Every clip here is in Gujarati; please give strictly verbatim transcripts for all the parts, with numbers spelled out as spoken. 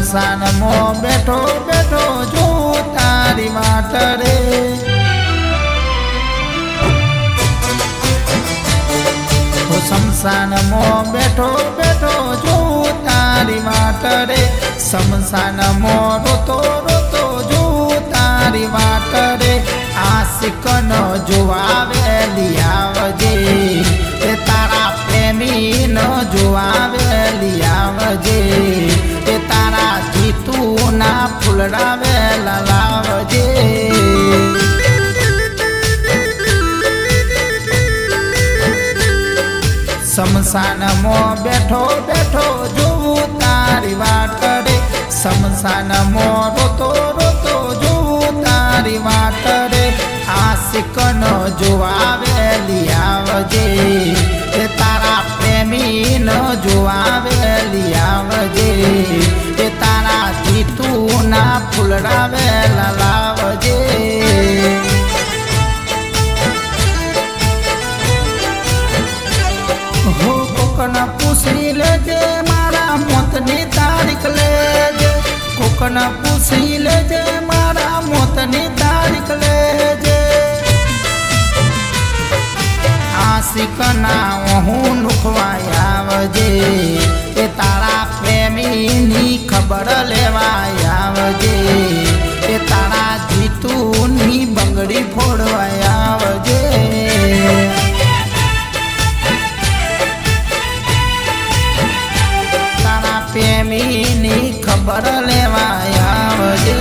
શમશાનમાં બેઠો બેઠો જો તારી વાટ રે શમશાનમાં બેઠો બેઠો જો તારી વાટ રે શમશાનમાં રોતો રોતો જો તારી વાટ રે આશિકન જોવા વેલી આવજે એ તારા પ્રેમી ન જોવા વેલી આવજે એ તારા જીતુના ફૂલડા વેલા લાવજે શમશાનમાં બેઠો બેઠો જોવું તારી વાટ રે શમશાનમાં રોતો રોતો જોવું તારી વાટ રે આશિકન જોવા વેલી આવજે એ તારા પ્રેમી ન જોવા વેલી આવજે એ તારા જીતુના ફૂલડા વેલા લાવજે હો કોકના પૂછી લેજે મારા મોતની તારીખ લેજે કોકના પૂછી લેજે મારા મોતની તારીખ લેજે આશિકના હું લુખવાય આવજે એ તારા પ્રેમીની ખબર લેવાય આવજે એ તારા જીતુની બંગડી ફોડવાય આવજે પ્રેમીની ખબર લેવાય આવજે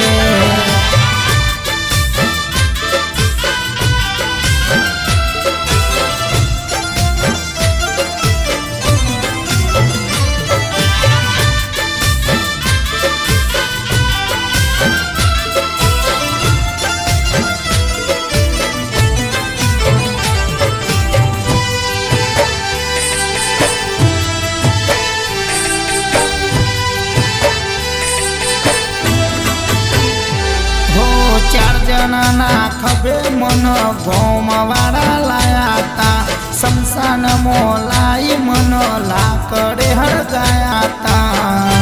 ચાર જણાના ખભે મન ગોમવાળા લાયા તા શમશાનમાં લાઈ મન લાકડે હળગાયા તા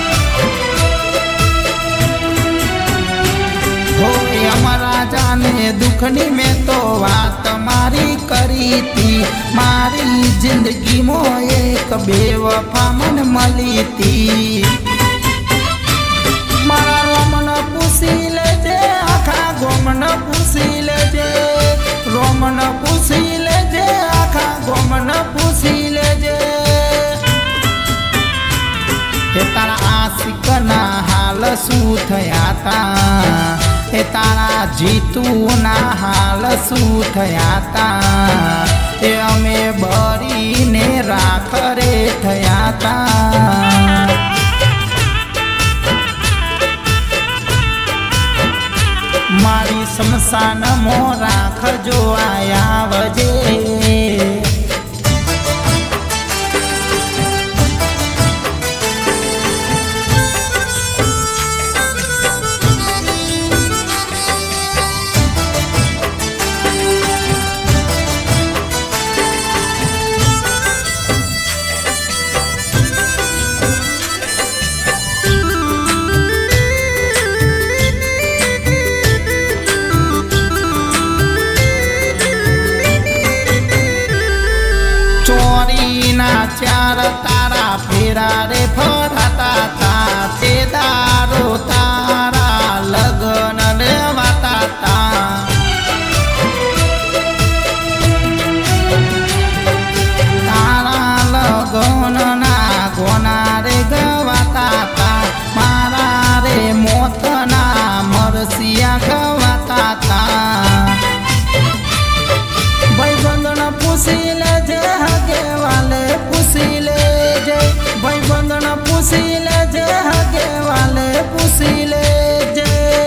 હો અમારા જાને દુઃખની મેં તો વાત મારી કરી તી મારી જિંદગીમાં એક બેવફા મને મળી તી મારા રોમન પૂછી લેજે આખા ગોમન પૂછી લેજે રોમન પૂછી લેજે આખા ગોમન પૂછી લેજે એ તારા આશિકના હાલ શું થયા તા એ તારા જીતુના હાલ શું થયા તા એ અમે બરીને રાખરે થયા તા મારી શમશાનમાં રાખજો આવજે ચાર તારા ફેરા રે ફરાતા તા તે દારો તારા લગન લેવાતા તા તારા લગન ના ગોના રે ગવાતા તા મારા રે મોતના મરસિયા ગવાતા તા ભાઈ બંધન પૂછી લેજે હગે વાલે પૂછી લેજે ભાઈ બંધન પૂછી લેજે હગે વાલે પૂછી લેજે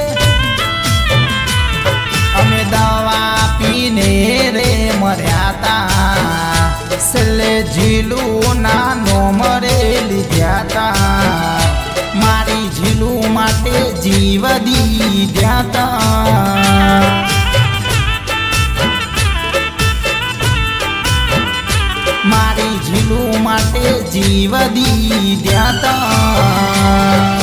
અમે દવા પીને રે મર્યા તા છેલ્લે ઝીલું નાનો મરે લીધ્યા તા મારી ઝીલું માટે જીવ દીધ્યા તા મારી ઝીલું માટે જીવ દીધ્યા તા